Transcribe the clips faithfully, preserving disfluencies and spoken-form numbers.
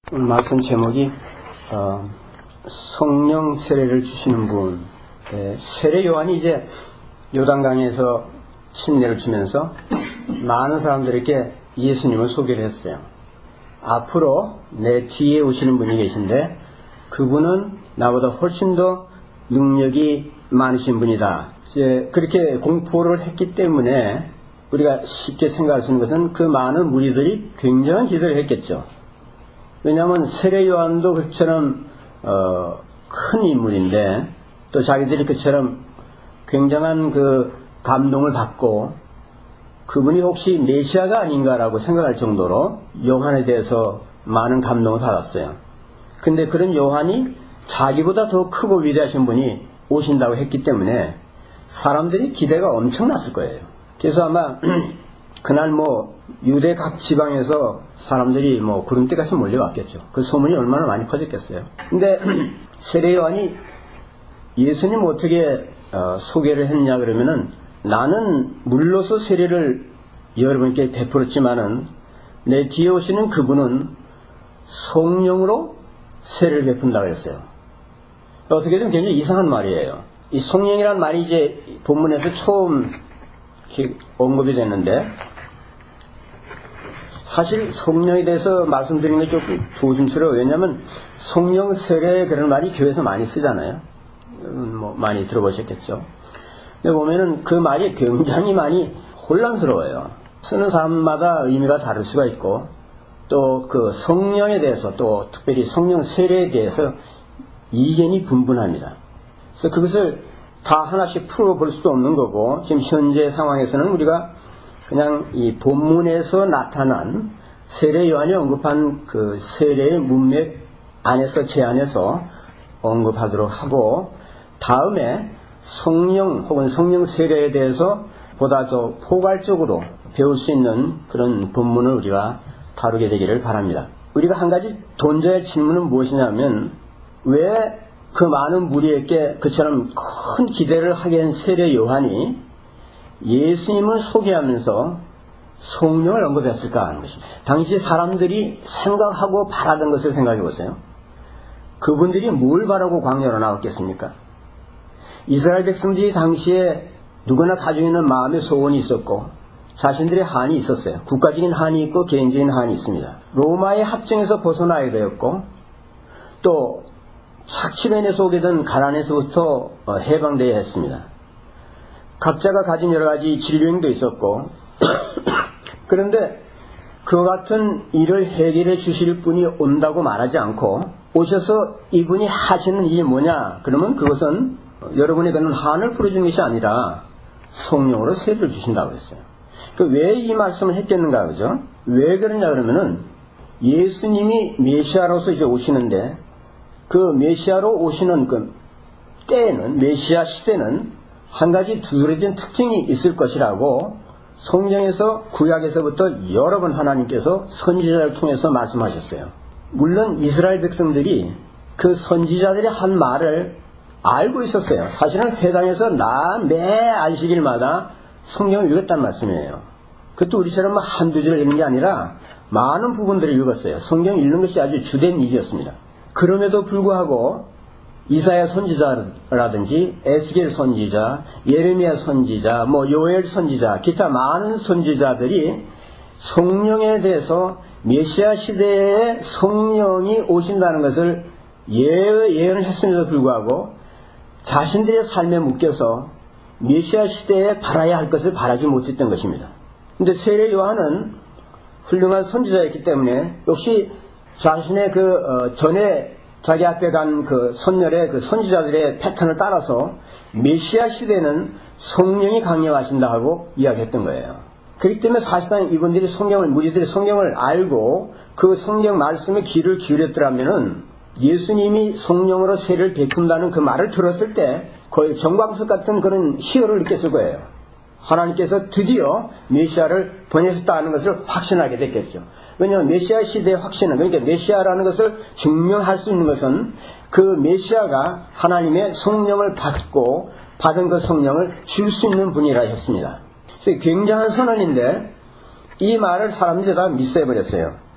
오늘 말씀 제목이 어, 성령 세례를 주시는 분. 예, 세례 요한이 이제 요단강에서 침례를 주면서 많은 사람들에게 예수님을 소개를 했어요. 앞으로 내 뒤에 오시는 분이 계신데 그분은 나보다 훨씬 더 능력이 많으신 분이다. 이제 그렇게 공포를 했기 때문에 우리가 쉽게 생각할 수 있는 것은 그 많은 무리들이 굉장한 기대를 했겠죠. 왜냐하면 세례 요한도 그처럼 어, 큰 인물인데 또 자기들이 그처럼 굉장한 그 감동을 받고 그분이 혹시 메시아가 아닌가라고 생각할 정도로 요한에 대해서 많은 감동을 받았어요. 근데 그런 요한이 자기보다 더 크고 위대하신 분이 오신다고 했기 때문에 사람들이 기대가 엄청났을 거예요. 그래서 아마 그날 뭐 유대 각 지방에서 사람들이 뭐 구름대같이 몰려왔겠죠. 그 소문이 얼마나 많이 퍼졌겠어요. 근데 세례 요한이 예수님 어떻게 어, 소개를 했냐 그러면은 나는 물로서 세례를 여러분께 베풀었지만은 내 뒤에 오시는 그분은 성령으로 세례를 베푼다고 했어요. 어떻게 좀 굉장히 이상한 말이에요. 이 성령이란 말이 이제 본문에서 처음 언급이 됐는데 사실 성령에 대해서 말씀드리는 게 조금 조심스러워요. 왜냐하면 성령 세례 그런 말이 교회에서 많이 쓰잖아요. 뭐 많이 들어보셨겠죠. 근데 보면은 그 말이 굉장히 많이 혼란스러워요. 쓰는 사람마다 의미가 다를 수가 있고 또 그 성령에 대해서 또 특별히 성령 세례에 대해서 이견이 분분합니다. 그래서 그것을 다 하나씩 풀어볼 수도 없는 거고 지금 현재 상황에서는 우리가 그냥 이 본문에서 나타난 세례 요한이 언급한 그 세례의 문맥 안에서 제안해서 언급하도록 하고 다음에 성령 혹은 성령 세례에 대해서 보다 더 포괄적으로 배울 수 있는 그런 본문을 우리가 다루게 되기를 바랍니다. 우리가 한 가지 던져야 할 질문은 무엇이냐면 왜 그 많은 무리에게 그처럼 큰 기대를 하게 한 세례 요한이 예수님을 소개하면서 성령을 언급했을까 하는 것입니다. 당시 사람들이 생각하고 바라던 것을 생각해 보세요. 그분들이 뭘 바라고 광야로 나왔겠습니까? 이스라엘 백성들이 당시에 누구나 가지고 있는 마음의 소원이 있었고 자신들의 한이 있었어요. 국가적인 한이 있고 개인적인 한이 있습니다. 로마의 합정에서 벗어나야 되었고 또 착취맨에서 오게 된 가난에서부터 해방되어야 했습니다. 각자가 가진 여러 가지 질병도 있었고 그런데 그 같은 일을 해결해 주실 분이 온다고 말하지 않고 오셔서 이분이 하시는 일이 뭐냐 그러면 그것은 여러분이 그는 한을 풀어주는 것이 아니라 성령으로 세례를 주신다고 했어요. 왜 이 말씀을 했겠는가 그죠? 왜 그러냐 그러면은 예수님이 메시아로서 이제 오시는데 그 메시아로 오시는 그 때에는 메시아 시대는 한 가지 두드러진 특징이 있을 것이라고 성경에서 구약에서부터 여러 번 하나님께서 선지자를 통해서 말씀하셨어요. 물론 이스라엘 백성들이 그 선지자들이 한 말을 알고 있었어요. 사실은 회당에서 나 매 안식일마다 성경을 읽었단 말씀이에요. 그것도 우리처럼 한두 줄 읽는 게 아니라 많은 부분들을 읽었어요. 성경 읽는 것이 아주 주된 일이었습니다. 그럼에도 불구하고 이사야 선지자라든지 에스겔 선지자, 예레미야 선지자, 뭐 요엘 선지자, 기타 많은 선지자들이 성령에 대해서 메시아 시대에 성령이 오신다는 것을 예, 예언을 했음에도 불구하고 자신들의 삶에 묶여서 메시아 시대에 바라야 할 것을 바라지 못했던 것입니다. 그런데 세례 요한은 훌륭한 선지자였기 때문에 역시 자신의 그 어, 전에 자기 앞에 간 그 선열의 그 선지자들의 패턴을 따라서 메시아 시대는 성령이 강림하신다 하고 이야기했던 거예요. 그렇기 때문에 사실상 이분들이 성경을 무리들이 성경을 알고 그 성경 말씀에 귀를 기울였더라면은 예수님이 성령으로 세례를 베푼다는 그 말을 들었을 때 거의 정광석 같은 그런 희열을 느꼈을 거예요. 하나님께서 드디어 메시아를 보내셨다는 것을 확신하게 됐겠죠. 왜냐하면 메시아 시대의 확신은 그러니까 메시아라는 것을 증명할 수 있는 것은 그 메시아가 하나님의 성령을 받고 받은 그 성령을 줄 수 있는 분이라 했습니다. 그래서 굉장한 선언인데 이 말을 사람들이 다 미스해버렸어요.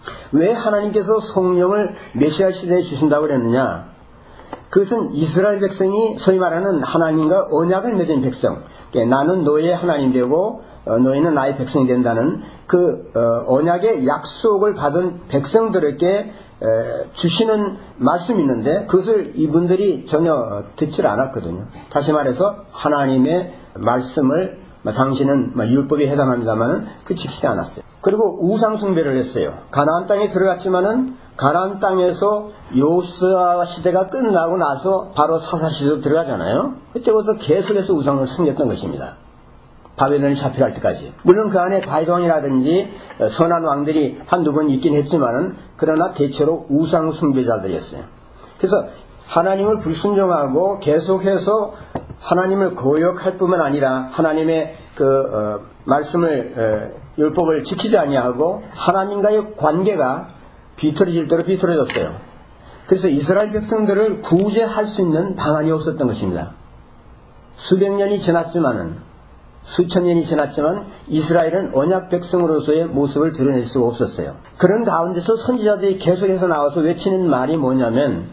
왜 하나님께서 성령을 메시아 시대에 주신다고 그랬느냐? 그것은 이스라엘 백성이 소위 말하는 하나님과 언약을 맺은 백성, 나는 너의 하나님 되고 너희는 나의 백성이 된다는 그 언약의 약속을 받은 백성들에게 주시는 말씀이 있는데 그것을 이분들이 전혀 듣질 않았거든요. 다시 말해서 하나님의 말씀을 당신은 율법에 해당합니다만은 그 지키지 않았어요. 그리고 우상 숭배를 했어요. 가나안 땅에 들어갔지만은 가나안 땅에서 여호수아 시대가 끝나고 나서 바로 사사 시대로 들어가잖아요. 그때부터 계속해서 우상을 섬겼던 것입니다. 바벨론이 잡혀갈 때까지. 물론 그 안에 다윗 왕이라든지 선한 왕들이 한두 번 있긴 했지만은 그러나 대체로 우상 숭배자들이었어요. 그래서 하나님을 불순종하고 계속해서 하나님을 거역할 뿐만 아니라 하나님의 그 어, 말씀을 어, 율법을 지키지 아니하고 하나님과의 관계가 비틀어질 대로 비틀어졌어요. 그래서 이스라엘 백성들을 구제할 수 있는 방안이 없었던 것입니다. 수백 년이 지났지만은 수천 년이 지났지만 이스라엘은 언약 백성으로서의 모습을 드러낼 수가 없었어요. 그런 가운데서 선지자들이 계속해서 나와서 외치는 말이 뭐냐면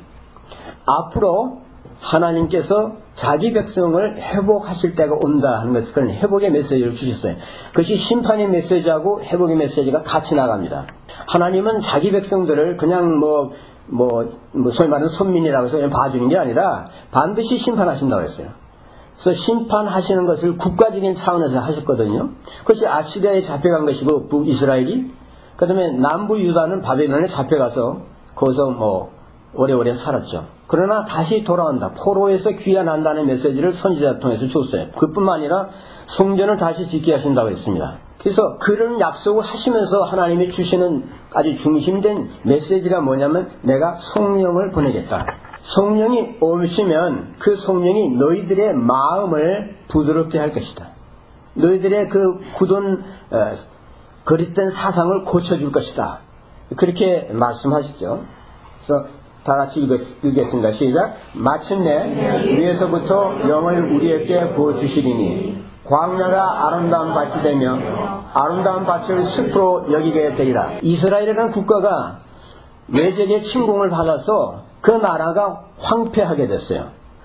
앞으로 하나님께서 자기 백성을 회복하실 때가 온다 하는 것을 그런 회복의 메시지를 주셨어요. 그것이 심판의 메시지하고 회복의 메시지가 같이 나갑니다. 하나님은 자기 백성들을 그냥 뭐, 뭐, 뭐 소위 말하는 선민이라고 해서 그냥 봐주는 게 아니라 반드시 심판하신다고 했어요. 그래서 심판하시는 것을 국가적인 차원에서 하셨거든요. 그것이 아시리아에 잡혀간 것이고 북이스라엘이 그 다음에 남부 유다는 바벨론에 잡혀가서 거기서 뭐 오래오래 살았죠. 그러나 다시 돌아온다. 포로에서 귀환한다는 메시지를 선지자 통해서 줬어요. 그뿐만 아니라 성전을 다시 짓게 하신다고 했습니다. 그래서 그런 약속을 하시면서 하나님이 주시는 아주 중심된 메시지가 뭐냐면 내가 성령을 보내겠다. 성령이 오시면 그 성령이 너희들의 마음을 부드럽게 할 것이다. 너희들의 그 굳은 어, 거릿된 사상을 고쳐줄 것이다. 그렇게 말씀하시죠. 그래서 다 같이 읽겠습니다. 시작. 마침내 위에서부터 영을 우리에게 부어주시리니 광야가 아름다운 밭이 되며 아름다운 밭을 숲으로 여기게 되리라. 이스라엘이라는 국가가 외적의 침공을 받아서 그 나라가 황폐하게 됐어요.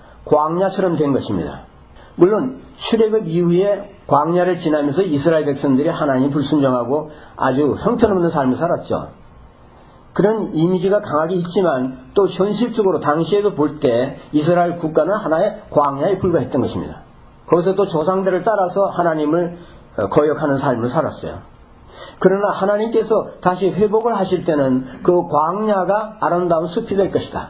광야처럼 된 것입니다. 물론 출애굽 이후에 광야를 지나면서 이스라엘 백성들이 하나님 불순종하고 아주 형편없는 삶을 살았죠. 그런 이미지가 강하게 있지만 또 현실적으로 당시에도 볼 때 이스라엘 국가는 하나의 광야에 불과했던 것입니다. 거기서 또 조상들을 따라서 하나님을 거역하는 삶을 살았어요. 그러나 하나님께서 다시 회복을 하실 때는 그 광야가 아름다운 숲이 될 것이다.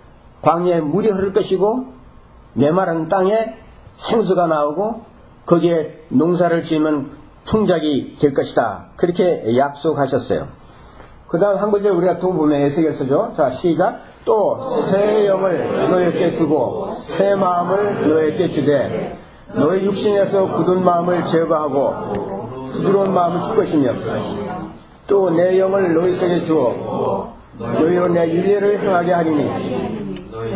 광야에 물이 흐를 것이고 메마른 땅에 생수가 나오고 거기에 농사를 지으면 풍작이 될 것이다. 그렇게 약속하셨어요. 그 다음 한 구절 우리가 또 보면 에스겔서죠. 자, 시작. 또 새 영을 너에게 두고 새 마음을 너에게 주되 너의 육신에서 굳은 마음을 제거하고 부드러운 마음을 줄 것이며 또 내 영을 너희 속에 주어 너희로 내 윤례를 행하게 하리니.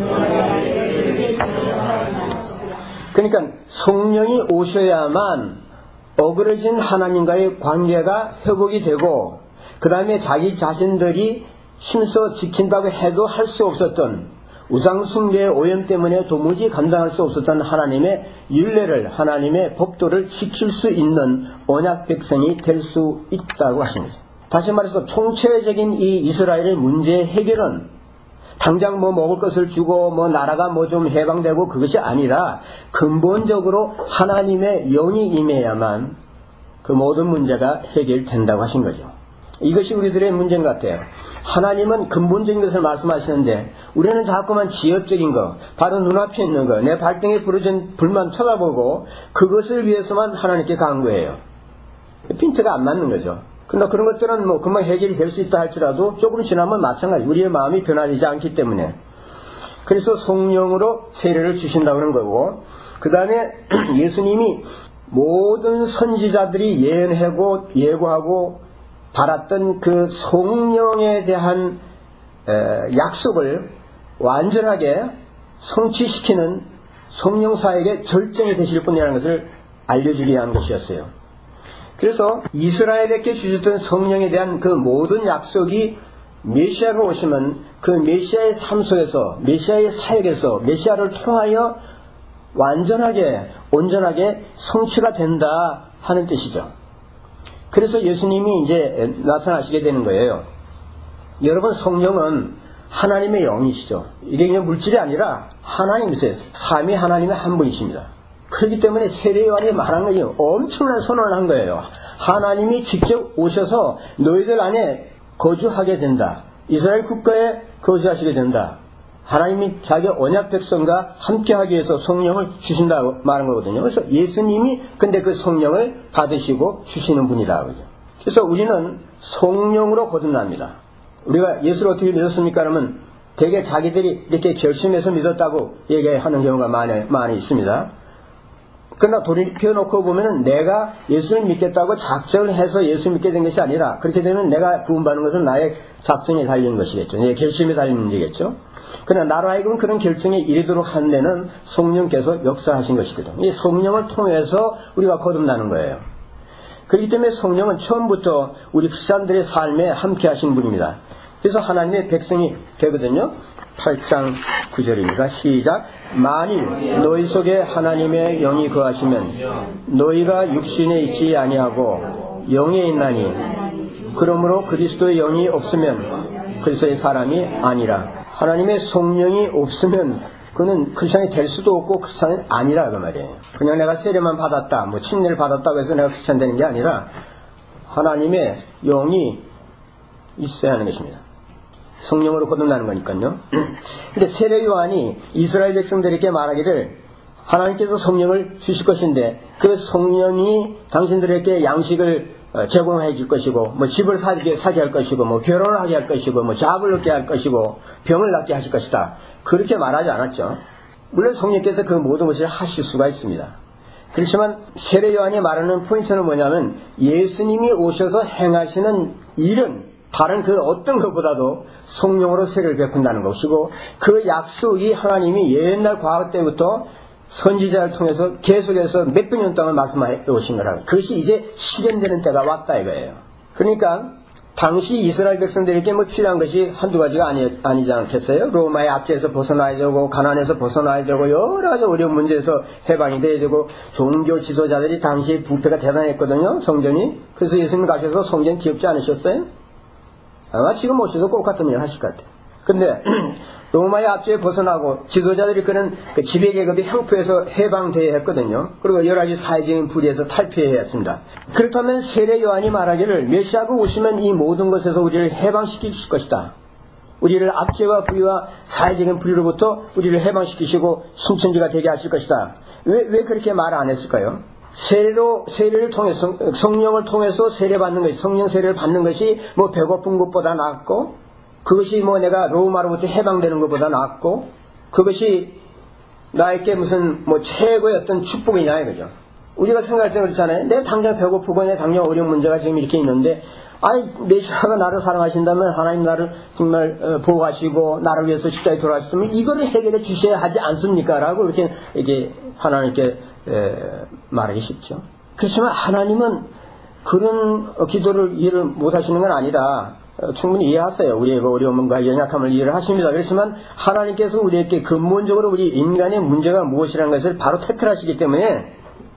그러니까 성령이 오셔야만 어그러진 하나님과의 관계가 회복이 되고 그 다음에 자기 자신들이 힘써 지킨다고 해도 할 수 없었던 우상숭배의 오염 때문에 도무지 감당할 수 없었던 하나님의 율례를 하나님의 법도를 지킬 수 있는 언약 백성이 될 수 있다고 하신 거죠. 다시 말해서 총체적인 이 이스라엘의 문제의 해결은 당장 뭐 먹을 것을 주고 뭐 나라가 뭐 좀 해방되고 그것이 아니라 근본적으로 하나님의 영이 임해야만 그 모든 문제가 해결된다고 하신 거죠. 이것이 우리들의 문제인 것 같아요. 하나님은 근본적인 것을 말씀하시는데 우리는 자꾸만 지엽적인 거, 바로 눈앞에 있는 거, 내 발등에 부러진 불만 쳐다보고 그것을 위해서만 하나님께 간 거예요. 핀트가 안 맞는 거죠. 그러나 그런 것들은 뭐 금방 해결이 될 수 있다 할지라도 조금 지나면 마찬가지. 우리의 마음이 변화되지 않기 때문에. 그래서 성령으로 세례를 주신다고 하는 거고, 그 다음에 예수님이 모든 선지자들이 예언하고 예고하고 받았던 그 성령에 대한 약속을 완전하게 성취시키는 성령사에게 절정이 되실 분이라는 것을 알려주기 위한 것이었어요. 그래서 이스라엘에게 주셨던 성령에 대한 그 모든 약속이 메시아가 오시면 그 메시아의 삶 속에서, 메시아의 사역에서, 메시아를 통하여 완전하게, 온전하게 성취가 된다 하는 뜻이죠. 그래서 예수님이 이제 나타나시게 되는 거예요. 여러분, 성령은 하나님의 영이시죠. 이게 그냥 물질이 아니라 하나님이세요. 삼위 하나님의 한 분이십니다. 그렇기 때문에 세례요한이 말한 것이 엄청난 선언을 한 거예요. 하나님이 직접 오셔서 너희들 안에 거주하게 된다. 이스라엘 국가에 거주하시게 된다. 하나님이 자기 언약 백성과 함께하기 위해서 성령을 주신다고 말한 거거든요. 그래서 예수님이 근데 그 성령을 받으시고 주시는 분이다. 그래서 우리는 성령으로 거듭납니다. 우리가 예수를 어떻게 믿었습니까? 그러면 되게 자기들이 이렇게 결심해서 믿었다고 얘기하는 경우가 많이, 많이 있습니다. 그러나 돌이켜놓고 보면은 내가 예수를 믿겠다고 작정을 해서 예수 믿게 된 것이 아니라 그렇게 되면 내가 구원받는 것은 나의 작정에 달리는 것이겠죠. 내 결심에 달리는 문제겠죠. 그러나 나로 하여금 그런 결정에 이르도록 한 데는 성령께서 역사하신 것이거든요. 이 성령을 통해서 우리가 거듭나는 거예요. 그렇기 때문에 성령은 처음부터 우리 사람들의 삶에 함께 하신 분입니다. 그래서 하나님의 백성이 되거든요. 팔 장 구 절입니다. 시작. 만일 너희 속에 하나님의 영이 거하시면 너희가 육신에 있지 아니하고 영에 있나니 그러므로 그리스도의 영이 없으면 그리스도의 사람이 아니라. 하나님의 성령이 없으면 그는 크리스찬이 될 수도 없고 크리스찬이 아니라 그 말이에요. 그냥 내가 세례만 받았다, 뭐 침례를 받았다고 해서 내가 크리스찬 되는 게 아니라 하나님의 영이 있어야 하는 것입니다. 성령으로 거듭나는 거니까요. 근데 세례 요한이 이스라엘 백성들에게 말하기를 하나님께서 성령을 주실 것인데 그 성령이 당신들에게 양식을 제공해 줄 것이고 뭐 집을 사게, 사게 할 것이고 뭐 결혼을 하게 할 것이고 뭐 잡을 얻게 할 것이고 병을 낫게 하실 것이다. 그렇게 말하지 않았죠. 물론 성령께서 그 모든 것을 하실 수가 있습니다. 그렇지만 세례 요한이 말하는 포인트는 뭐냐면 예수님이 오셔서 행하시는 일은 다른 그 어떤 것보다도 성령으로 세례를 베푼다는 것이고 그 약속이 하나님이 옛날 과거 때부터 선지자를 통해서 계속해서 몇백 년 동안 말씀해 오신 거라. 그것이 이제 실현되는 때가 왔다 이거예요. 그러니까 당시 이스라엘 백성들에게 뭐 필요한 것이 한두 가지가 아니, 아니지 않겠어요? 로마의 압제에서 벗어나야 되고 가난에서 벗어나야 되고 여러 가지 어려운 문제에서 해방이 돼야 되고 종교 지도자들이 당시 부패가 대단했거든요. 성전이. 그래서 예수님 가셔서 성전 기업지 않으셨어요? 아마 지금 오셔도 똑같은 일을 하실 것 같아요. 근데 로마의 압제에 벗어나고 지도자들이 그런 그 지배계급이 형포에서 해방되어야 했거든요. 그리고 여러 가지 사회적인 불의에서 탈피해야 했습니다. 그렇다면 세례 요한이 말하기를 메시아가 오시면 이 모든 것에서 우리를 해방시키실 것이다. 우리를 압제와 불의와 사회적인 불의로부터 우리를 해방시키시고 신천지가 되게 하실 것이다. 왜, 왜 그렇게 말 안 했을까요? 세례로, 세례를 통해서, 성령을 통해서 세례받는 것이, 성령 세례를 받는 것이 뭐 배고픈 것보다 낫고, 그것이 뭐 내가 로마로부터 해방되는 것보다 낫고, 그것이 나에게 무슨 뭐 최고의 어떤 축복이냐 이거죠. 우리가 생각할 때 그렇잖아요. 내가 당장 배고프고 내가 당장 어려운 문제가 지금 이렇게 있는데, 아이, 메시아가 나를 사랑하신다면 하나님 나를 정말 보호하시고 나를 위해서 십자가에 돌아가셨다면 이거를 해결해 주셔야 하지 않습니까? 라고 이렇게, 이렇게 하나님께 에, 말하기 쉽죠. 그렇지만 하나님은 그런 기도를 이해를 못하시는 건 아니라 어, 충분히 이해하세요. 우리의 그 어려움과 연약함을 이해를 하십니다. 그렇지만 하나님께서 우리에게 근본적으로 우리 인간의 문제가 무엇이라는 것을 바로 태클하시기 때문에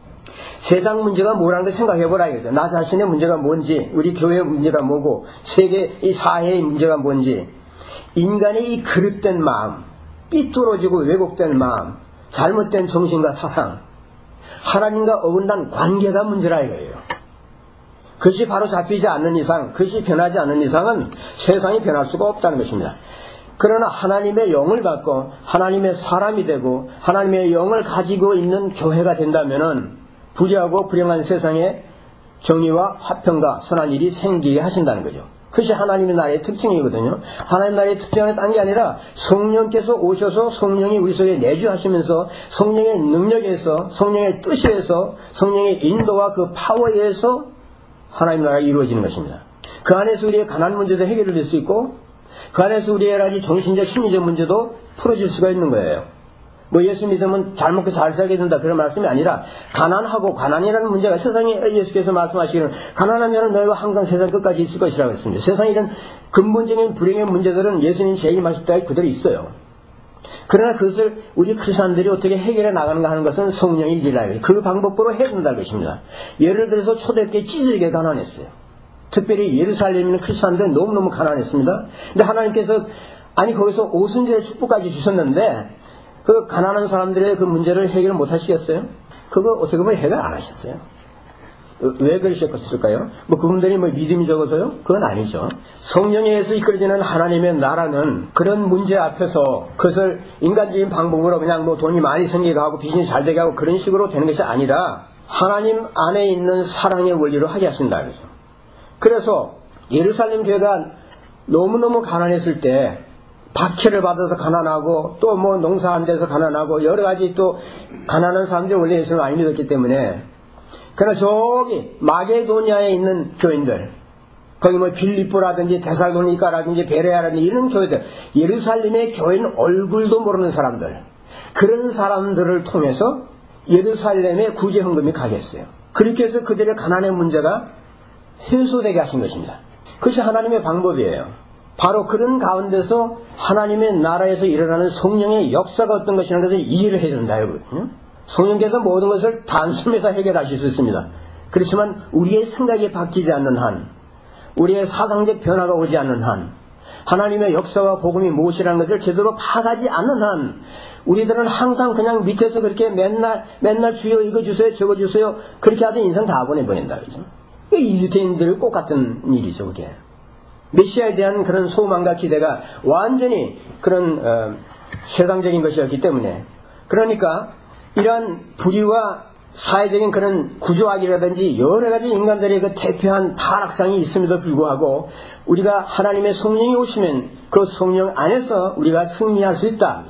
세상 문제가 뭐라는 걸 생각해보라 이거죠. 나 자신의 문제가 뭔지, 우리 교회의 문제가 뭐고, 세계, 이 사회의 문제가 뭔지, 인간의 이 그릇된 마음, 삐뚤어지고 왜곡된 마음, 잘못된 정신과 사상, 하나님과 어긋난 관계가 문제라 이거예요. 그것이 바로 잡히지 않는 이상, 그것이 변하지 않는 이상은 세상이 변할 수가 없다는 것입니다. 그러나 하나님의 영을 받고 하나님의 사람이 되고 하나님의 영을 가지고 있는 교회가 된다면은 불의하고 불행한 세상에 정의와 화평과 선한 일이 생기게 하신다는 거죠. 그것이 하나님의 나라의 특징이거든요. 하나님 나라의 특징은 딴 게 아니라 성령께서 오셔서 성령이 우리 속에 내주하시면서 성령의 능력에서 성령의 뜻에서 성령의 인도와 그 파워에 의해서 하나님 나라가 이루어지는 것입니다. 그 안에서 우리의 가난 문제도 해결될 수 있고 그 안에서 우리의 여러 가지 정신적 심리적 문제도 풀어질 수가 있는 거예요. 뭐 예수 믿으면 잘 먹고 잘 살게 된다 그런 말씀이 아니라 가난하고 가난이라는 문제가 세상에 예수께서 말씀하시기는 가난한 자는 너희가 항상 세상 끝까지 있을 것이라고 했습니다. 세상에 이런 근본적인 불행의 문제들은 예수님 제일 말씀대로 그대로 있어요. 그러나 그것을 우리 크리스천들이 어떻게 해결해 나가는가 하는 것은 성령의 일이라 해요. 그 방법으로 해야 된다는 것입니다. 예를 들어서 초대교회 찢어지게 가난했어요. 특별히 예루살렘에 있는 크리스천들은 너무너무 가난했습니다. 근데 하나님께서 아니 거기서 오순절의 축복까지 주셨는데 그 가난한 사람들의 그 문제를 해결 못 하시겠어요? 그거 어떻게 보면 해결 안 하셨어요. 왜 그러셨을까요? 뭐 그분들이 뭐 믿음이 적어서요? 그건 아니죠. 성령에 의해서 이끌어지는 하나님의 나라는 그런 문제 앞에서 그것을 인간적인 방법으로 그냥 뭐 돈이 많이 생기게 하고 비즈니스 잘 되게 하고 그런 식으로 되는 것이 아니라 하나님 안에 있는 사랑의 원리로 하게 하신다. 그죠? 그래서 예루살렘 교회가 너무너무 가난했을 때 박해를 받아서 가난하고 또 뭐 농사 안 돼서 가난하고 여러 가지 또 가난한 사람들이 원래 예수를 많이 믿었기 때문에 그러나 저기 마게도니아에 있는 교인들 거기 뭐 빌립보라든지 데살로니가라든지 베레아라든지 이런 교회들 예루살렘의 교인 얼굴도 모르는 사람들 그런 사람들을 통해서 예루살렘에 구제 헌금이 가게 했어요. 그렇게 해서 그들의 가난의 문제가 해소되게 하신 것입니다. 그것이 하나님의 방법이에요. 바로 그런 가운데서 하나님의 나라에서 일어나는 성령의 역사가 어떤 것이라는 것을 이해를 해야 된다. 성령께서 모든 것을 단숨에서 해결하실 수 있습니다. 그렇지만 우리의 생각이 바뀌지 않는 한, 우리의 사상적 변화가 오지 않는 한, 하나님의 역사와 복음이 무엇이라는 것을 제대로 파악하지 않는 한, 우리들은 항상 그냥 밑에서 그렇게 맨날 맨날 주여 이거 주세요 저거 주세요 그렇게 하던 인생 다 보내버린다. 그죠? 이 유대인들 똑같은 일이죠. 그게. 메시아에 대한 그런 소망과 기대가 완전히 그런 어, 세상적인 것이었기 때문에 그러니까 이러한 불의와 사회적인 그런 구조학이라든지 여러 가지 인간들의 그 대표한 타락상이 있음에도 불구하고 우리가 하나님의 성령이 오시면 그 성령 안에서 우리가 승리할 수 있다.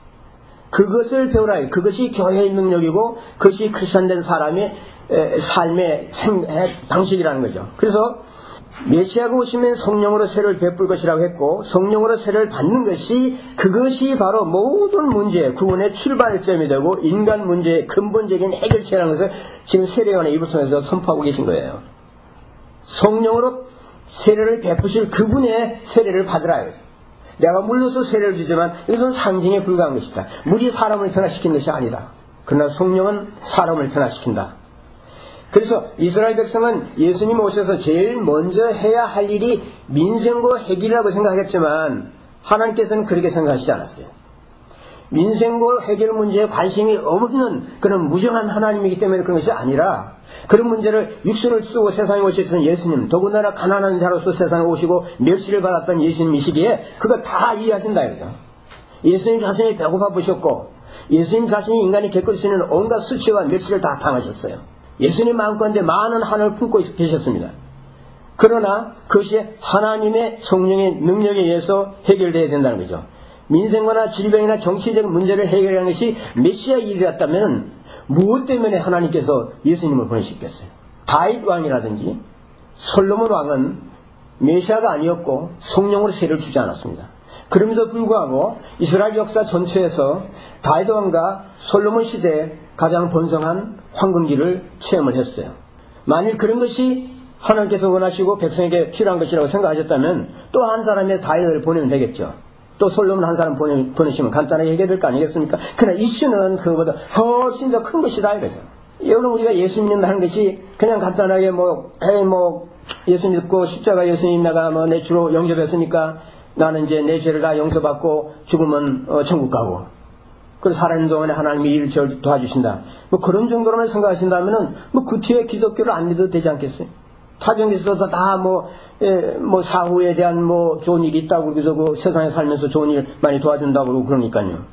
그것을 배우라 해요. 그것이 교회의 능력이고 그것이 크리스천된 사람의 에, 삶의 생, 에, 방식이라는 거죠. 그래서 메시아가 오시면 성령으로 세례를 베풀 것이라고 했고 성령으로 세례를 받는 것이 그것이 바로 모든 문제 구원의 출발점이 되고 인간 문제의 근본적인 해결책이라는 것을 지금 세례요한의 입을 통해서 선포하고 계신 거예요. 성령으로 세례를 베푸실 그분의 세례를 받으라. 내가 물로서 세례를 주지만 이것은 상징에 불과한 것이다. 물이 사람을 변화시키는 것이 아니다. 그러나 성령은 사람을 변화시킨다. 그래서 이스라엘 백성은 예수님 오셔서 제일 먼저 해야 할 일이 민생고 해결이라고 생각했지만 하나님께서는 그렇게 생각하시지 않았어요. 민생고 해결 문제에 관심이 없는 그런 무정한 하나님이기 때문에 그런 것이 아니라 그런 문제를 육신을 쓰고 세상에 오셨던 예수님 더군다나 가난한 자로서 세상에 오시고 멸시를 받았던 예수님이시기에 그거 다 이해하신다 이거죠. 예수님 자신이 배고파보셨고 예수님 자신이 인간이 겪을 수 있는 온갖 수치와 멸시를 다 당하셨어요. 예수님 마음가운데 많은 하늘을 품고 계셨습니다. 그러나 그것이 하나님의 성령의 능력에 의해서 해결되어야 된다는 거죠. 민생과나 질병이나 정치적 문제를 해결하는 것이 메시아 일이었다면 무엇 때문에 하나님께서 예수님을 보내셨겠어요? 다윗 왕이라든지 솔로몬 왕은 메시아가 아니었고 성령으로 세례를 주지 않았습니다. 그럼에도 불구하고 이스라엘 역사 전체에서 다윗 왕과 솔로몬 시대에 가장 번성한 황금기를 체험을 했어요. 만일 그런 것이 하나님께서 원하시고 백성에게 필요한 것이라고 생각하셨다면 또 한 사람의 다윗을 보내면 되겠죠. 또 솔로몬 한 사람 보내, 보내시면 간단하게 해결될 거 아니겠습니까? 그러나 이슈는 그거보다 훨씬 더 큰 것이다 이거죠. 여러분 우리가 예수 믿는다는 것이 그냥 간단하게 뭐, 에이 뭐 예수 믿고 십자가 예수님 내가 뭐 내 주로 영접했으니까 나는 이제 내 죄를 다 용서받고 죽으면 어, 천국 가고 그래서 살아있는 동안에 하나님이 일을 저를 도와주신다. 뭐 그런 정도로만 생각하신다면은 뭐 그 뒤에 기독교를 안 믿어도 되지 않겠어요? 타정에서도 다 뭐, 예, 뭐 사후에 대한 뭐 좋은 일이 있다고 그래서 그 세상에 살면서 좋은 일 많이 도와준다고 그러고 그러니까요.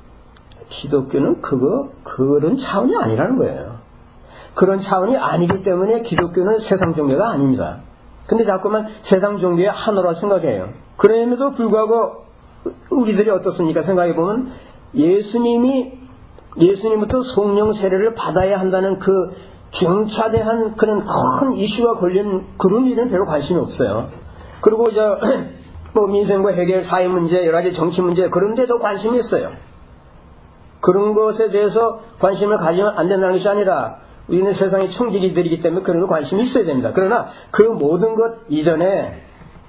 기독교는 그거, 그런 차원이 아니라는 거예요. 그런 차원이 아니기 때문에 기독교는 세상 종교가 아닙니다. 근데 자꾸만 세상 종교의 하나로 생각해요. 그럼에도 불구하고 우리들이 어떻습니까? 생각해보면 예수님이, 예수님부터 성령 세례를 받아야 한다는 그 중차대한 그런 큰 이슈가 걸린 그런 일은 별로 관심이 없어요. 그리고 이제 뭐 민생과 해결, 사회 문제, 여러 가지 정치 문제 그런 데도 관심이 있어요. 그런 것에 대해서 관심을 가지면 안 된다는 것이 아니라 우리는 세상의 청지기들이기 때문에 그런 거 관심이 있어야 됩니다. 그러나 그 모든 것 이전에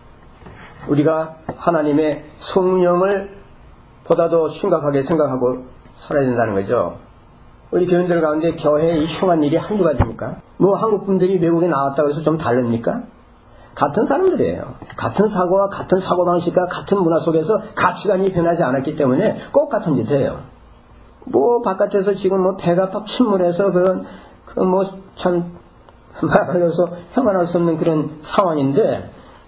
우리가 하나님의 성령을 보다 더 심각하게 생각하고 살아야 된다는 거죠. 우리 교인들 가운데 교회에 이 흉한 일이 한두 가지입니까? 뭐 한국 분들이 외국에 나왔다고 해서 좀 다릅니까? 같은 사람들이에요. 같은 사고와 같은 사고방식과 같은 문화 속에서 가치관이 변하지 않았기 때문에 꼭 같은 짓 해요. 뭐 바깥에서 지금 뭐 배가 팍 침몰해서 그런 그 뭐 참 말해서 형언할 수 없는 그런 상황인데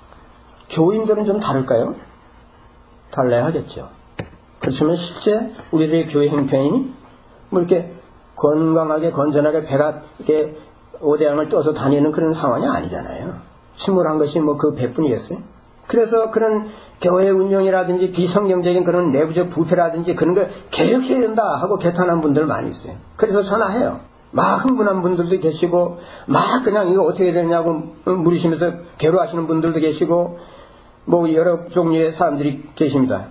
교인들은 좀 다를까요? 달라야 하겠죠. 그렇지만 실제 우리들의 교회 형편이 뭐 이렇게 건강하게 건전하게 배가 이렇게 오대양을 떠서 다니는 그런 상황이 아니잖아요. 침몰한 것이 뭐 그 배뿐이겠어요? 그래서 그런 교회 운영이라든지 비성경적인 그런 내부적 부패라든지 그런 걸 개혁해야 된다 하고 개탄한 분들 많이 있어요. 그래서 전화해요. 막 흥분한 분들도 계시고 막 그냥 이거 어떻게 되냐고 물으시면서 괴로워하시는 분들도 계시고 뭐 여러 종류의 사람들이 계십니다.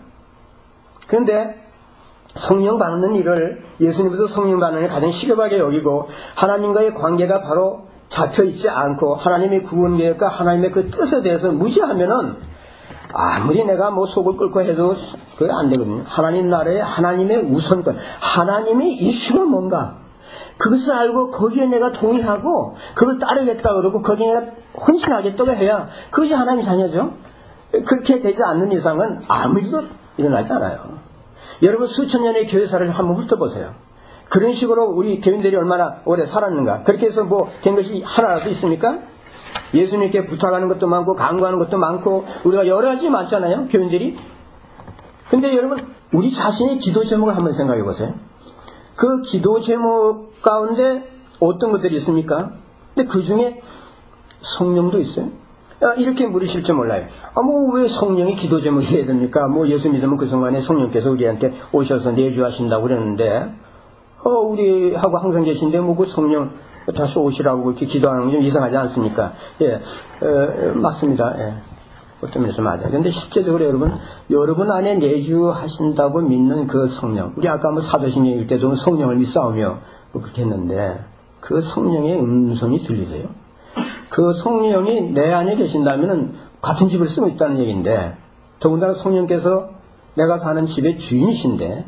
그런데 성령 받는 일을 예수님께서 성령 받는 일을 가장 시급하게 여기고 하나님과의 관계가 바로 잡혀있지 않고 하나님의 구원 계획과 하나님의 그 뜻에 대해서 무시하면은 아무리 내가 뭐 속을 끓고 해도 그게 안 되거든요. 하나님 나라의 하나님의 우선권, 하나님의 이슈가 뭔가 그것을 알고 거기에 내가 동의하고 그걸 따르겠다 그러고 거기에 내가 헌신하겠다고 해야 그것이 하나님 자녀죠. 그렇게 되지 않는 이상은 아무 일도 일어나지 않아요. 여러분 수천 년의 교회사를 한번 훑어보세요. 그런 식으로 우리 교인들이 얼마나 오래 살았는가. 그렇게 해서 뭐 된 것이 하나라도 있습니까? 예수님께 부탁하는 것도 많고 간구하는 것도 많고 우리가 여러 가지 많잖아요. 교인들이. 근데 여러분 우리 자신의 기도 제목을 한번 생각해 보세요. 그 기도 제목 가운데 어떤 것들이 있습니까? 근데 그 중에 성령도 있어요. 이렇게 물으실지 몰라요. 아, 뭐, 왜 성령이 기도 제목이 돼야 됩니까? 뭐, 예수 믿으면 그 순간에 성령께서 우리한테 오셔서 내주하신다고 그러는데, 어, 우리하고 항상 계신데, 뭐, 그 성령 다시 오시라고 그렇게 기도하는 건 좀 이상하지 않습니까? 예, 어, 맞습니다. 예. 어떤 면에서 맞아요. 근데 실제적으로 여러분, 여러분 안에 내주하신다고 믿는 그 성령, 우리 아까 뭐 사도신경일 때도 성령을 믿사오며, 뭐 그렇게 했는데, 그 성령의 음성이 들리세요? 그 성령이 내 안에 계신다면 같은 집을 쓰고 있다는 얘기인데 더군다나 성령께서 내가 사는 집의 주인이신데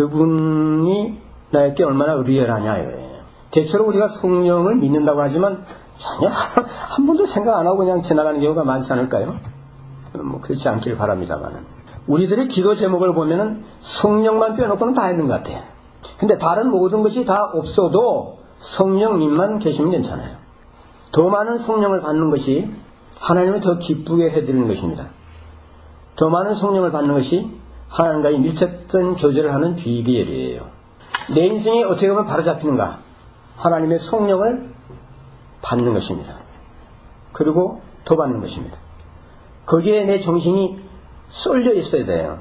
그분이 나에게 얼마나 의리하냐 이거예요. 대체로 우리가 성령을 믿는다고 하지만 전혀 한 번도 생각 안 하고 그냥 지나가는 경우가 많지 않을까요? 뭐 그렇지 않길 바랍니다만 우리들의 기도 제목을 보면은 성령만 빼놓고는 다 있는 것 같아요. 근데 다른 모든 것이 다 없어도 성령님만 계시면 괜찮아요. 더 많은 성령을 받는 것이 하나님을 더 기쁘게 해드리는 것입니다. 더 많은 성령을 받는 것이 하나님과의 밀접한 교제를 하는 비결이에요. 내 인생이 어떻게 보면 바로잡히는가? 하나님의 성령을 받는 것입니다. 그리고 더 받는 것입니다. 거기에 내 정신이 쏠려 있어야 돼요.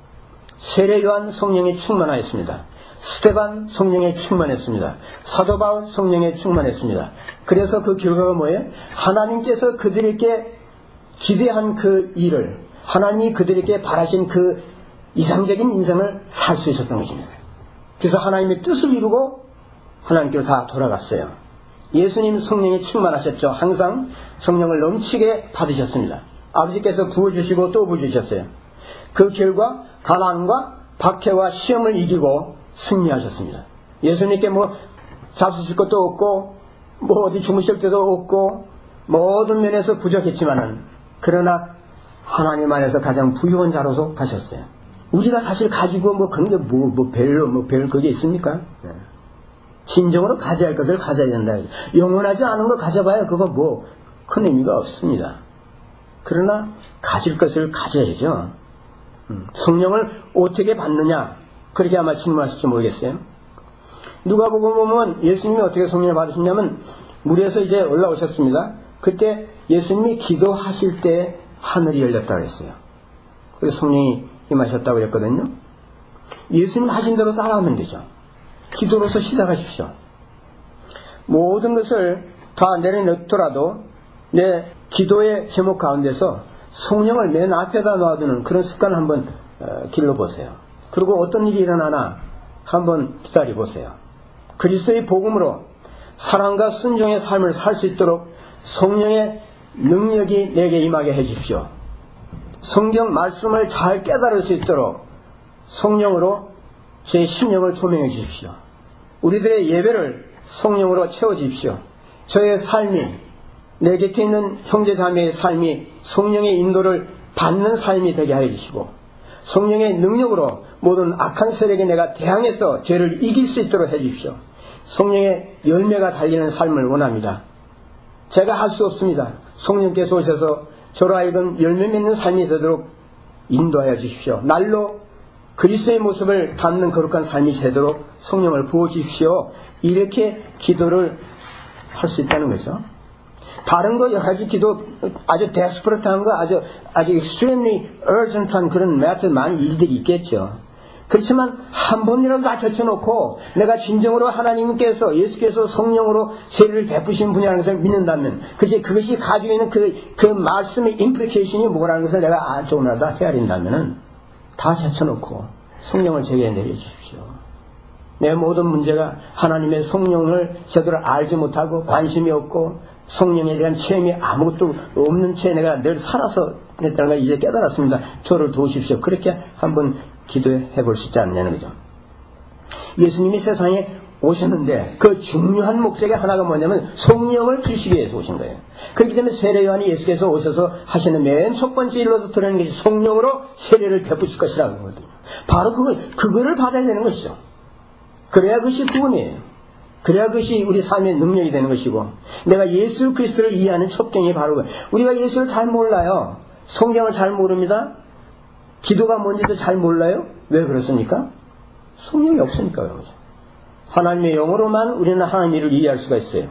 세례 요한 성령에 충만하였습니다. 스데반 성령에 충만했습니다. 사도 바울 성령에 충만했습니다. 그래서 그 결과가 뭐예요? 하나님께서 그들에게 기대한 그 일을 하나님이 그들에게 바라신 그 이상적인 인생을 살 수 있었던 것입니다. 그래서 하나님의 뜻을 이루고 하나님께로 다 돌아갔어요. 예수님 성령에 충만하셨죠. 항상 성령을 넘치게 받으셨습니다. 아버지께서 부어주시고 또 부어주셨어요. 그 결과 가난과 박해와 시험을 이기고 승리하셨습니다. 예수님께 뭐 잡수실 것도 없고 뭐 어디 주무실 때도 없고 모든 면에서 부족했지만은 그러나 하나님 안에서 가장 부유한 자로서 가셨어요. 우리가 사실 가지고 뭐 그런 게 뭐 뭐 별로 뭐 별 그게 있습니까? 네. 진정으로 가져야 할 것을 가져야 된다. 영원하지 않은 거 가져봐야 그거 뭐 큰 의미가 없습니다. 그러나 가질 것을 가져야죠. 음. 성령을 어떻게 받느냐? 그렇게 아마 질문하실지 모르겠어요. 누가복음 보면 예수님이 어떻게 성령을 받으셨냐면 물에서 이제 올라오셨습니다. 그때 예수님이 기도하실 때 하늘이 열렸다고 했어요. 그래서 성령이 임하셨다고 그랬거든요. 예수님 하신 대로 따라하면 되죠. 기도로서 시작하십시오. 모든 것을 다 내려놓더라도 내 기도의 제목 가운데서 성령을 맨 앞에다 놔두는 그런 습관을 한번 어, 길러보세요. 그리고 어떤 일이 일어나나 한번 기다려보세요. 그리스도의 복음으로 사랑과 순종의 삶을 살 수 있도록 성령의 능력이 내게 임하게 해주십시오. 성경 말씀을 잘 깨달을 수 있도록 성령으로 제 심령을 조명해 주십시오. 우리들의 예배를 성령으로 채워주십시오. 저의 삶이, 내 곁에 있는 형제자매의 삶이 성령의 인도를 받는 삶이 되게 하여 주시고, 성령의 능력으로 모든 악한 세력에 내가 대항해서 죄를 이길 수 있도록 해 주십시오. 성령의 열매가 달리는 삶을 원합니다. 제가 할 수 없습니다. 성령께서 오셔서 저로 하여금 열매 맺는 삶이 되도록 인도하여 주십시오. 날로 그리스도의 모습을 담는 거룩한 삶이 되도록 성령을 부어주십시오. 이렇게 기도를 할 수 있다는 거죠. 다른 거 여러 가지 기도, 아주 데스퍼레트한 거, 아주 아주 extremely urgent한 그런 메아트 많은 일들이 있겠죠. 그렇지만 한 번이라도 다 젖혀놓고 내가 진정으로 하나님께서, 예수께서 성령으로 세례를 베푸신 분이라는 것을 믿는다면, 그것이, 그것이 가지고 있는 그, 그 말씀의 임플리케이션이 뭐라는 것을 내가 조금이라도 헤아린다면은 다 젖혀놓고 성령을 제게 내려주십시오. 내 모든 문제가 하나님의 성령을 제대로 알지 못하고 관심이 없고 성령에 대한 체험이 아무것도 없는 채 내가 늘 살아서 했다는 걸 이제 깨달았습니다. 저를 도우십시오. 그렇게 한번 기도해 볼 수 있지 않느냐는 거죠. 예수님이 세상에 오셨는데 그 중요한 목적의 하나가 뭐냐면 성령을 주시기 위해서 오신 거예요. 그렇기 때문에 세례 요한이 예수께서 오셔서 하시는 맨 첫 번째 일로서 드러내는 것이 성령으로 세례를 베푸실 것이라고 하거든요. 바로 그거, 그거를 받아야 되는 것이죠. 그래야 그것이 구원이에요. 그래야 그것이 우리 삶의 능력이 되는 것이고, 내가 예수 그리스도를 이해하는 첩경이 바로 그, 우리가 예수를 잘 몰라요. 성경을 잘 모릅니다. 기도가 뭔지도 잘 몰라요. 왜 그렇습니까? 성령이 없으니까 그런 거죠. 하나님의 영으로만 우리는 하나님의 일을 이해할 수가 있어요.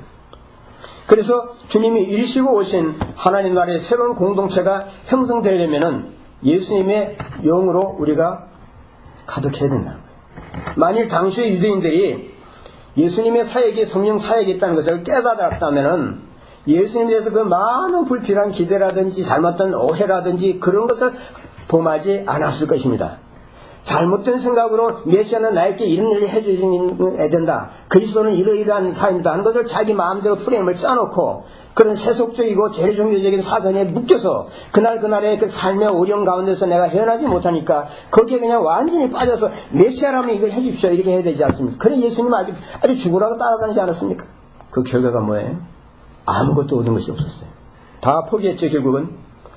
그래서 주님이 일시고 오신 하나님 나라의 새로운 공동체가 형성되려면은 예수님의 영으로 우리가 가득해야 된다는 거예요. 만일 당시의 유대인들이 예수님의 사역이 성령 사역이 있다는 것을 깨달았다면은 예수님에 대해서 그 많은 불필요한 기대라든지 잘못된 오해라든지 그런 것을 범하지 않았을 것입니다. 잘못된 생각으로 메시아는 나에게 이런 일을 해줘야 된다. 그리스도는 이러이러한 사람이다 하는 것을 자기 마음대로 프레임을 짜놓고 그런 세속적이고 재래종교적인 사상에 묶여서 그날 그날의 그 삶의 어려움 가운데서 내가 헤어나지 못하니까 거기에 그냥 완전히 빠져서 메시아라면 이걸 해주십시오 이렇게 해야 되지 않습니까? 그래 예수님은 아주, 아주 죽으라고 따라다니지 않았습니까? 그 결과가 뭐예요? 아무것도 얻은 것이 없었어요. 다 포기했죠. 결국은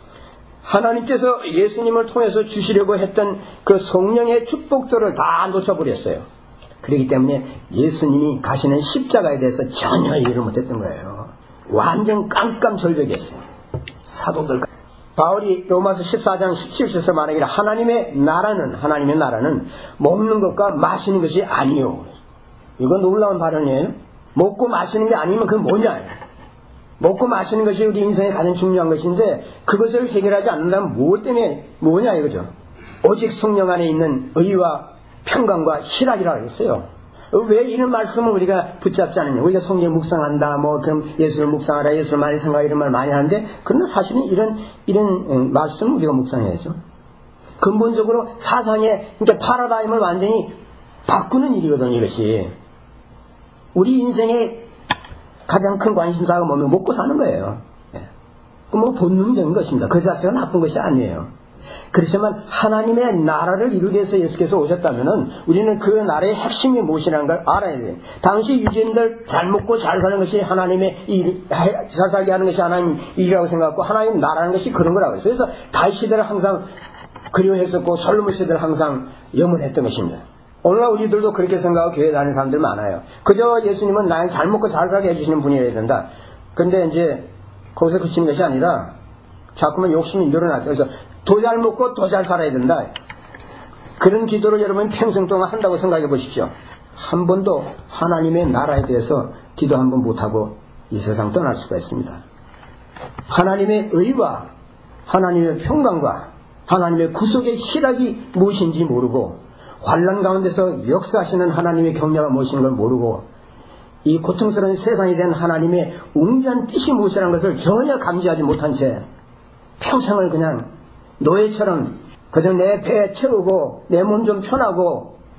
하나님께서 예수님을 통해서 주시려고 했던 그 성령의 축복들을 다 놓쳐버렸어요. 그렇기 때문에 예수님이 가시는 십자가에 대해서 전혀 이해를 못했던 거예요. 완전 깜깜절벽이었어요. 사도들. 바울이 로마서 십사 장 십칠 절에서 말하기를 하나님의 나라는 하나님의 나라는 먹는 것과 마시는 것이 아니요. 이건 놀라운 발언이에요. 먹고 마시는 게 아니면 그건 뭐냐. 먹고 마시는 것이 우리 인생에 가장 중요한 것인데 그것을 해결하지 않는다면 무엇 때문에 뭐냐 이거죠. 오직 성령 안에 있는 의와 평강과 희락이라고 했어요. 왜 이런 말씀을 우리가 붙잡지 않느냐. 우리가 성경 묵상한다 뭐 그럼 예수를 묵상하라 예수를 많이 생각하라 이런 말 많이 하는데 그러나 사실은 이런 이런 말씀을 우리가 묵상해야죠. 근본적으로 사상의 그러니까 파라다임을 완전히 바꾸는 일이거든요. 이것이 우리 인생의 가장 큰 관심사가 뭐면 먹고 사는 거예요. 예. 그 뭐 본능적인 것입니다. 그 자체가 나쁜 것이 아니에요. 그렇지만 하나님의 나라를 이루기 위해서 예수께서 오셨다면은 우리는 그 나라의 핵심이 무엇이라는 걸 알아야 돼요. 당시 유대인들 잘 먹고 잘 사는 것이 하나님의 일, 잘 살게 하는 것이 하나님 일이라고 생각하고 하나님 나라는 것이 그런 거라고 했어요. 그래서 다윗 시대를 항상 그리워했었고 솔로몬 시대를 항상 염원했던 것입니다. 오늘날 우리들도 그렇게 생각하고 교회 다니는 사람들 많아요. 그저 예수님은 나를 잘 먹고 잘 살게 해주시는 분이어야 된다. 근데 이제 거기서 그치는 것이 아니라 자꾸만 욕심이 늘어나죠. 그래서 더 잘 먹고 더 잘 살아야 된다. 그런 기도를 여러분 평생 동안 한다고 생각해 보십시오. 한 번도 하나님의 나라에 대해서 기도 한 번 못하고 이 세상 떠날 수가 있습니다. 하나님의 의와 하나님의 평강과 하나님의 구속의 희락이 무엇인지 모르고 환난 가운데서 역사하시는 하나님의 경려가 무엇인 걸 모르고 이 고통스러운 세상에 대한 하나님의 웅장한 뜻이 무엇이라는 것을 전혀 감지하지 못한 채 평생을 그냥 노예처럼 그저 내 배에 채우고 내 몸 좀 편하고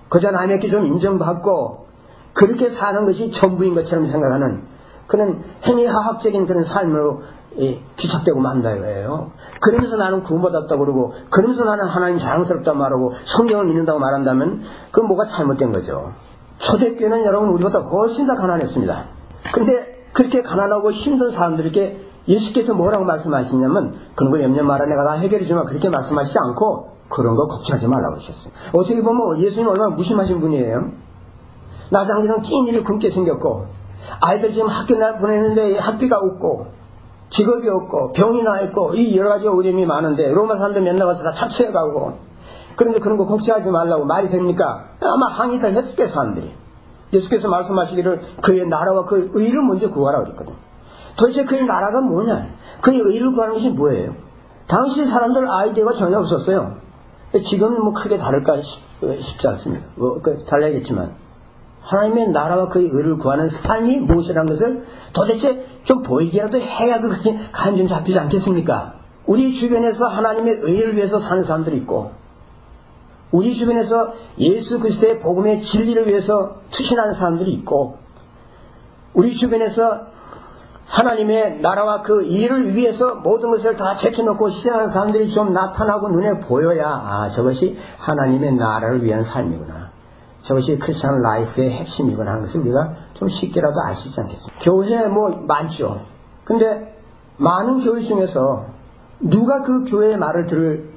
그저 남에게 좀 인정받고 그렇게 사는 것이 전부인 것처럼 생각하는 그런 행위하학적인 그런 삶으로 예, 귀착되고 만다 이거예요. 그러면서 나는 구원받았다고 그러고 그러면서 나는 하나님 자랑스럽다고 말하고 성경을 믿는다고 말한다면 그건 뭐가 잘못된 거죠. 초대교회는 여러분 우리보다 훨씬 더 가난했습니다. 근데 그렇게 가난하고 힘든 사람들에게 예수께서 뭐라고 말씀하시냐면 그런 거 염려 마라 내가 다 해결해 주마 그렇게 말씀하시지 않고 그런 거 걱정하지 말라고 하셨어요. 어떻게 보면 예수님 얼마나 무심하신 분이에요. 나장기는 끼인 일이 굶게 생겼고 아이들 지금 학교 날 보내는데 학비가 없고 직업이 없고 병이 나 있고 이 여러 가지 어려움이 많은데 로마 사람들 맨날 와서 다 착수해 가고 그런데 그런 거 걱정하지 말라고 말이 됩니까? 아마 항의들 했을 때 사람들이 예수께서 말씀하시기를 그의 나라와 그의 의를 먼저 구하라 그랬거든요. 도대체 그의 나라가 뭐냐? 그의 의를 구하는 것이 뭐예요? 당시 사람들 아이디어가 전혀 없었어요. 지금은 뭐 크게 다를까 싶지 않습니다. 뭐 달라야겠지만 하나님의 나라와 그의 의를 구하는 삶이 무엇이라는 것을 도대체 좀 보이게라도 해야 그게 감 좀 잡히지 않겠습니까? 우리 주변에서 하나님의 의를 위해서 사는 사람들이 있고 우리 주변에서 예수 그리스도의 복음의 진리를 위해서 투신하는 사람들이 있고 우리 주변에서 하나님의 나라와 그 일을 위해서 모든 것을 다 제쳐놓고 희생하는 사람들이 좀 나타나고 눈에 보여야 아 저것이 하나님의 나라를 위한 삶이구나. 저것이 크리스천 라이프의 핵심이구나 하는 것을 우리가 좀 쉽게라도 알 수 있지 않겠습니까? 교회 뭐 많죠. 근데 많은 교회 중에서 누가 그 교회의 말을 들을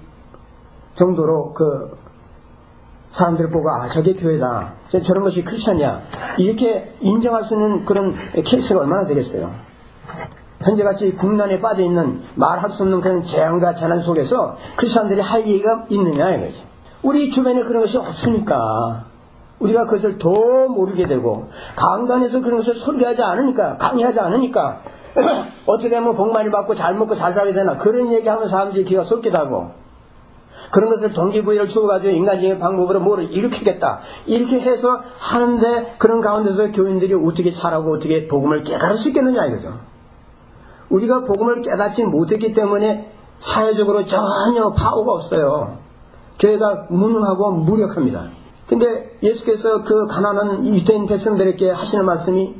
정도로 그 사람들 보고 아 저게 교회다. 저런 것이 크리스천이야. 이렇게 인정할 수 있는 그런 케이스가 얼마나 되겠어요. 현재같이 국난에 빠져있는 말할 수 없는 그런 재앙과 재난 속에서 크리스천들이 할 얘기가 있느냐 이거지. 우리 주변에 그런 것이 없으니까 우리가 그것을 더 모르게 되고 강단에서 그런 것을 소개하지 않으니까 강의하지 않으니까 어떻게 하면 복 많이 받고 잘 먹고 잘 살게 되나 그런 얘기하면 사람들이 귀가 쏠기도 하고 그런 것을 동기부여를 주어가지고 인간적인 방법으로 뭐를 일으키겠다 이렇게 해서 하는데 그런 가운데서 교인들이 어떻게 잘하고 어떻게 복음을 깨달을 수 있겠느냐 이거죠. 우리가 복음을 깨닫지 못했기 때문에 사회적으로 전혀 파워가 없어요. 교회가 무능하고 무력합니다. 근데 예수께서 그 가난한 유대인 백성들에게 하시는 말씀이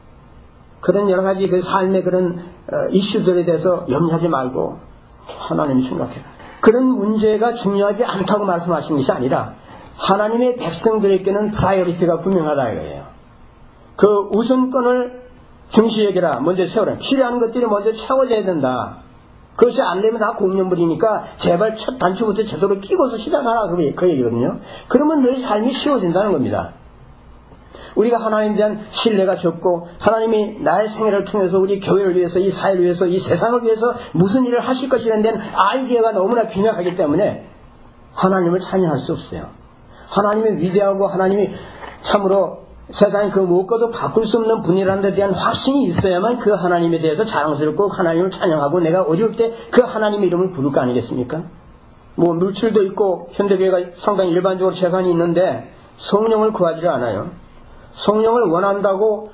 그런 여러 가지 그 삶의 그런 이슈들에 대해서 염려하지 말고 하나님 생각해라. 그런 문제가 중요하지 않다고 말씀하신 것이 아니라 하나님의 백성들에게는 프라이어리티가 분명하다 이거예요. 그 우선권을 중시 여기라 먼저 세우라. 필요한 것들이 먼저 채워져야 된다. 그것이 안 되면 다 공연물이니까 제발 첫 단추부터 제대로 끼고서 시작하라 그 얘기거든요. 그러면 너희 삶이 쉬워진다는 겁니다. 우리가 하나님에 대한 신뢰가 적고 하나님이 나의 생애를 통해서 우리 교회를 위해서 이 사회를 위해서 이 세상을 위해서 무슨 일을 하실 것이라는 데는 아이디어가 너무나 빈약하기 때문에 하나님을 찬양할 수 없어요. 하나님이 위대하고 하나님이 참으로 세상에 그 무엇과도 바꿀 수 없는 분이라는 데 대한 확신이 있어야만 그 하나님에 대해서 자랑스럽고 하나님을 찬양하고 내가 어려울 때 그 하나님의 이름을 부를 거 아니겠습니까? 뭐 물질도 있고 현대교회가 상당히 일반적으로 재산이 있는데 성령을 구하지를 않아요. 성령을 원한다고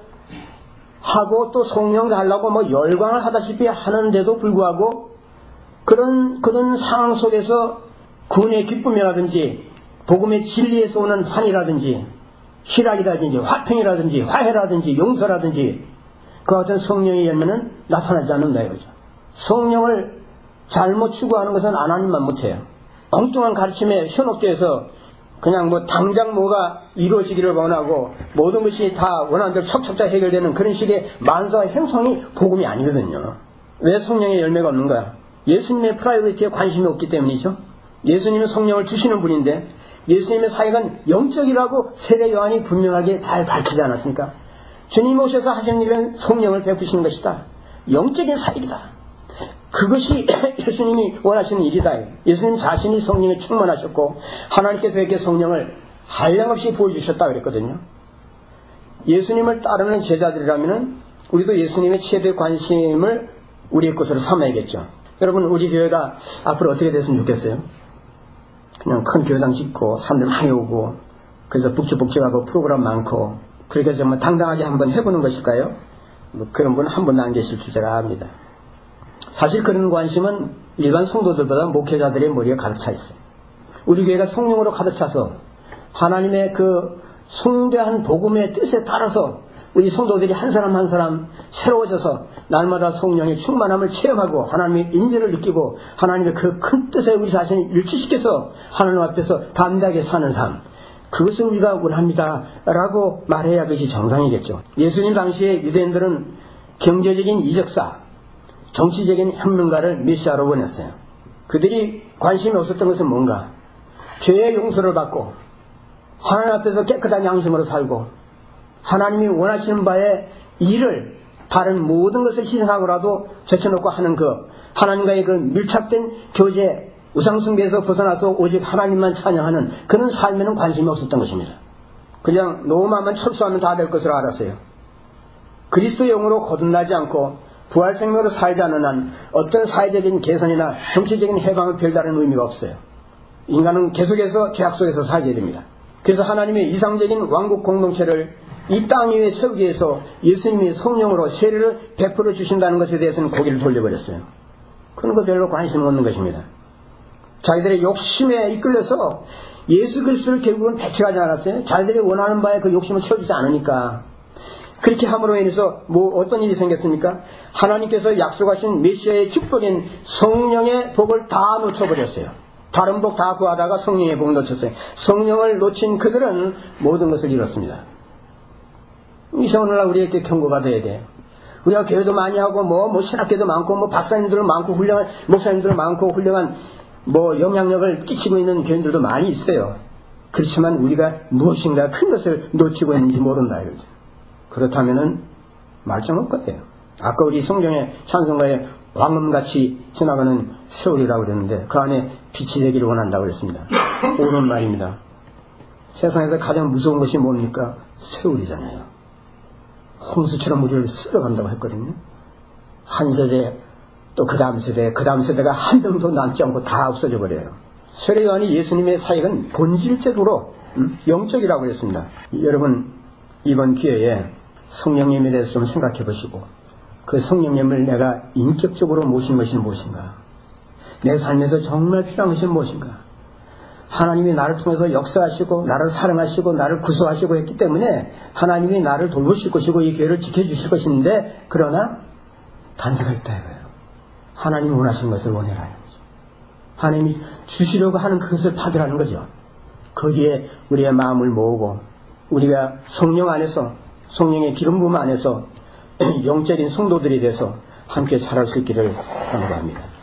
하고 또 성령 달라고 뭐 열광을 하다시피 하는데도 불구하고 그런 그런 상황 속에서 구원의 기쁨이라든지 복음의 진리에서 오는 환이라든지 희락이라든지 화평이라든지 화해라든지 용서라든지 그 같은 성령의 열매는 나타나지 않는다 이거죠. 성령을 잘못 추구하는 것은 하나님만 못해요. 엉뚱한 가르침에 현혹돼서 그냥 뭐 당장 뭐가 이루어지기를 원하고 모든 것이 다 원하는 대로 척척척 해결되는 그런 식의 만사와 행성이 복음이 아니거든요. 왜 성령의 열매가 없는 거야? 예수님의 프라이어리티에 관심이 없기 때문이죠. 예수님은 성령을 주시는 분인데 예수님의 사역은 영적이라고 세례 요한이 분명하게 잘 밝히지 않았습니까? 주님 오셔서 하시는 일은 성령을 베푸시는 것이다. 영적인 사역이다. 그것이 예수님이 원하시는 일이다. 예수님 자신이 성령에 충만하셨고 하나님께서 이렇게 성령을 한량없이 부어주셨다 그랬거든요. 예수님을 따르는 제자들이라면 우리도 예수님의 최대 관심을 우리의 것으로 삼아야겠죠. 여러분 우리 교회가 앞으로 어떻게 됐으면 좋겠어요? 그냥 큰 교회당 짓고 사람들 많이 오고 그래서 북적북적하고 프로그램 많고 그렇게 정말 당당하게 한번 해보는 것일까요? 뭐 그런 분은 한 분도 안 계실 줄 제가 압니다. 사실 그런 관심은 일반 성도들보다 목회자들의 머리에 가득 차 있어요. 우리 교회가 성령으로 가득 차서 하나님의 그 숭대한 복음의 뜻에 따라서 우리 성도들이 한 사람 한 사람 새로워져서 날마다 성령의 충만함을 체험하고 하나님의 인재를 느끼고 하나님의 그 큰 뜻에 우리 자신을 일치시켜서 하나님 앞에서 담대하게 사는 삶, 그것을 우리가 원합니다 라고 말해야 그것이 정상이겠죠. 예수님 당시에 유대인들은 경제적인 이적사, 정치적인 혁명가를 메시아로 원했어요. 그들이 관심이 없었던 것은 뭔가? 죄의 용서를 받고 하나님 앞에서 깨끗한 양심으로 살고 하나님이 원하시는 바의 일을 다른 모든 것을 희생하고라도 제쳐놓고 하는 그 하나님과의 그 밀착된 교제, 우상숭배에서 벗어나서 오직 하나님만 찬양하는 그런 삶에는 관심이 없었던 것입니다. 그냥 로마만 철수하면 다 될 것으로 알았어요. 그리스도 영으로 거듭나지 않고 부활생명으로 살지 않는 한 어떤 사회적인 개선이나 정치적인 해방은 별다른 의미가 없어요. 인간은 계속해서 죄악 속에서 살게 됩니다. 그래서 하나님의 이상적인 왕국 공동체를 이 땅 위에 세우기 위해서 예수님이 성령으로 세례를 베풀어 주신다는 것에 대해서는 고개를 돌려버렸어요. 그런 거 별로 관심 없는 것입니다. 자기들의 욕심에 이끌려서 예수 그리스도를 결국은 배척하지 않았어요. 자기들이 원하는 바에 그 욕심을 채워주지 않으니까. 그렇게 함으로 인해서 뭐 어떤 일이 생겼습니까? 하나님께서 약속하신 메시아의 축복인 성령의 복을 다 놓쳐버렸어요. 다른 복 다 구하다가 성령의 복을 놓쳤어요. 성령을 놓친 그들은 모든 것을 잃었습니다. 이제 오늘날 우리에게 경고가 돼야 돼요. 우리가 교회도 많이 하고 뭐, 뭐 신학교도 많고 뭐 박사님들 많고 훌륭한 목사님들 많고 훌륭한 뭐 영향력을 끼치고 있는 교인들도 많이 있어요. 그렇지만 우리가 무엇인가 큰 것을 놓치고 있는지 모른다 이거죠. 그렇다면은 말좀 없거든요. 아까 우리 성경의 찬송가에 광음같이 지나가는 세월이라고 그랬는데 그 안에 빛이 되기를 원한다고 그랬습니다. 옳은 말입니다. 세상에서 가장 무서운 것이 뭡니까? 세월이잖아요. 홍수처럼 우리를 쓸어간다고 했거든요. 한 세대 또 그 다음 세대 그 다음 세대가 한 명도 남지 않고 다 없어져 버려요. 세례 요한이 예수님의 사역은 본질적으로 음? 영적이라고 했습니다. 여러분 이번 기회에 성령님에 대해서 좀 생각해 보시고 그 성령님을 내가 인격적으로 모신 것이 무엇인가, 내 삶에서 정말 필요한 것이 무엇인가, 하나님이 나를 통해서 역사하시고 나를 사랑하시고 나를 구속하시고 했기 때문에 하나님이 나를 돌보실 것이고 이 교회를 지켜주실 것인데 그러나 단서가 있다 이거예요. 하나님이 원하시는 것을 원해라 이거죠. 하나님이 주시려고 하는 그것을 받으라는 거죠. 거기에 우리의 마음을 모으고 우리가 성령 안에서 성령의 기름 부음 안에서 영적인 성도들이 돼서 함께 자랄 수 있기를 간구합니다.